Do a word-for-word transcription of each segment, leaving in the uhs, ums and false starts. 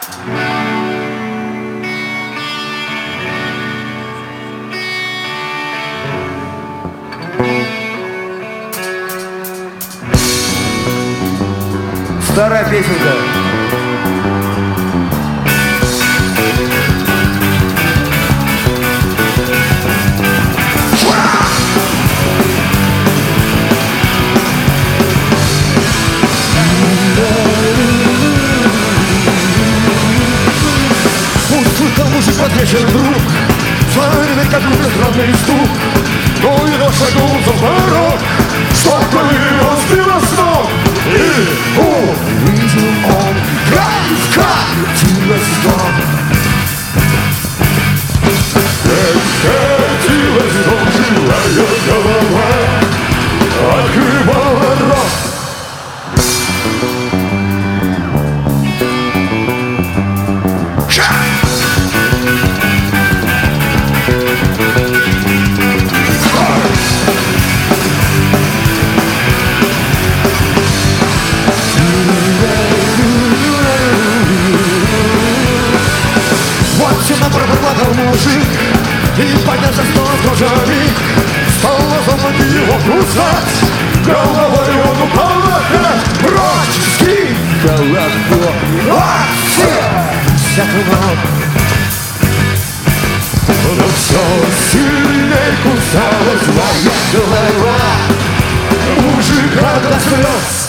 Старая песенка. Пусть вы там уже под вечер, друг, звонит, как безрадный стук, но и нашагнулся в порог, чтобы его сбило с ног. И увидел он, как катилась дом. Как катилась дом, живая голова открывала рот. Пробормотал мужик и поднялся с ног кожаник. Стал на его кусать, головой он упал на пять. Прочь скинь головой от всех ног. Но все сильней кусалась моя голова мужика до слез.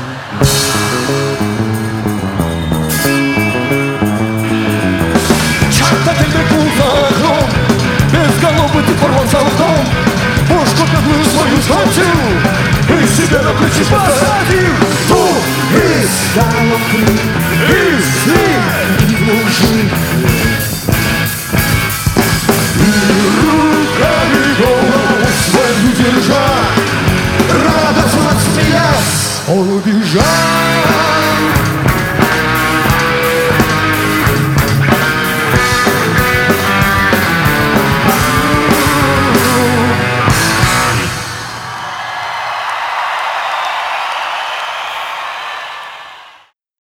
Безголовый ты порвался в дом, пушку беглую свою схватил и себе на плечи посадил. Тут и стало крик, и снег, и мужик.